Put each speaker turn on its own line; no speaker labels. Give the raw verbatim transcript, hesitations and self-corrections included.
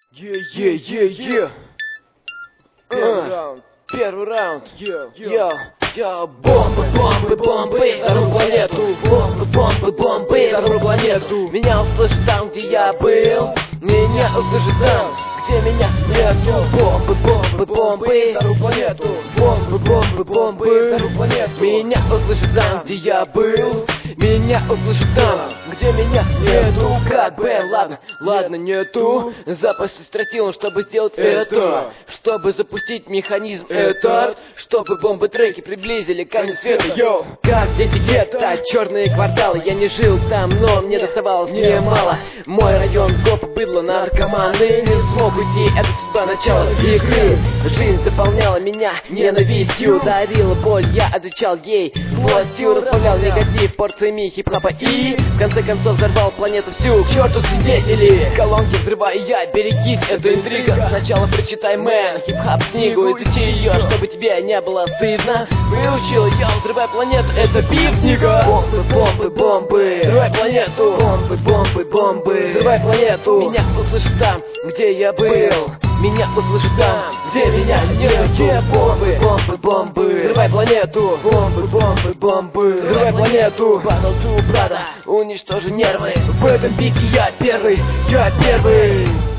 Е-е-е-е. Первый раунд. Первый раунд. Йо, йо, бомбы, бомбы, бомбы, взорву планету. Бомбы, бомбы, бомбы, взорву планету. Меня услышат там, где я был. Меня услышат там, где меня нету. Бомбы, бомбы, бомбы, взорву планету. Бомбы, бомбы, бомбы, взорву планету. Меня услышат там, где я был. Меня услышат там, где меня нету. Как бы, ладно, ладно, нету. Запасы стратил, чтобы сделать это. Чтобы запустить механизм этот. Чтобы бомбы-треки приблизили конец света. Йоу, как дети гетто, черные кварталы. Я не жил там, но мне доставалось немало. Мой район, копы, быдло, наркоманы. Не смог уйти, это судьба начала игры. Жизнь заполняла меня ненавистью. Дарила боль, я отвечал ей властью. Расправлял негатив порциями хип-хопа и в конце концов взорвал планету всю. К черту свидетели, колонки взрываю я. Берегись, это интрига. Сначала прочитай, мэн, хип-хоп книгу. Изучи ее, чтобы тебе не было стыдно. Выучил я, взрывай планету, это биф-книга. Бомбы, бомбы, бомбы, взрывай планету. Бомбы, бомбы, бомбы, взрывай планету. Меня услышат там, где я был. Меня услышат там, где меня нет. Бомбы, бомбы, бомбы, взрывай планету. Бомбы, бомбы, бомбы, взрывай планету. Battle to brother, уничтожу нервы. В этом бике я первый, я первый.